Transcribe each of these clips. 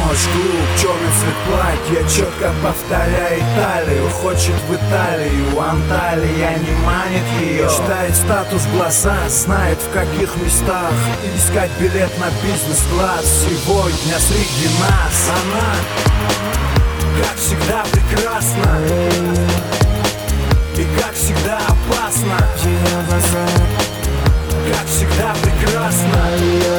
ночь, клуб, черный цвет платья, четко повторяя Италию. Хочет в Италию, Анталия не манит ее. Читает статус в глаза, знает в каких местах искать билет на бизнес-класс. Сегодня среди нас она, как всегда, прекрасна и как всегда опасна. Как всегда прекрасна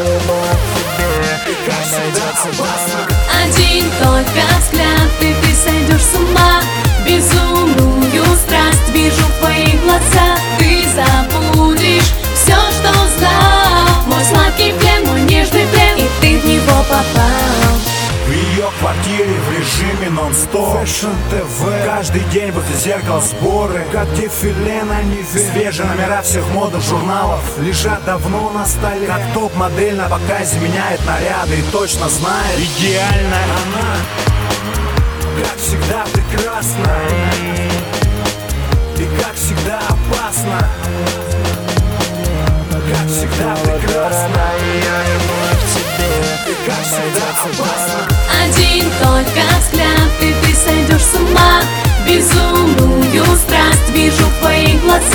и как всегда опасна. Один только взгляд, и ты сойдешь с ума. Безумную страсть вижу в твоих глазах. Ты забудешь все, что знал. Мой сладкий плен, мой нежный плен, и ты в него попал. В ее квартире в режиме нон-стоп Fashion TV. Каждый день возле зеркала сборы, как дефиле на Неве. Свежие номера всех модных журналов лежат давно на столе. Как топ-модель на показе меняет наряды и точно знает: идеальная она, как всегда, прекрасна и как всегда опасна. Как всегда прекрасна и как всегда опасна. Один только взгляд, и ты сойдешь с ума. Безумную страсть вижу в твоих глазах.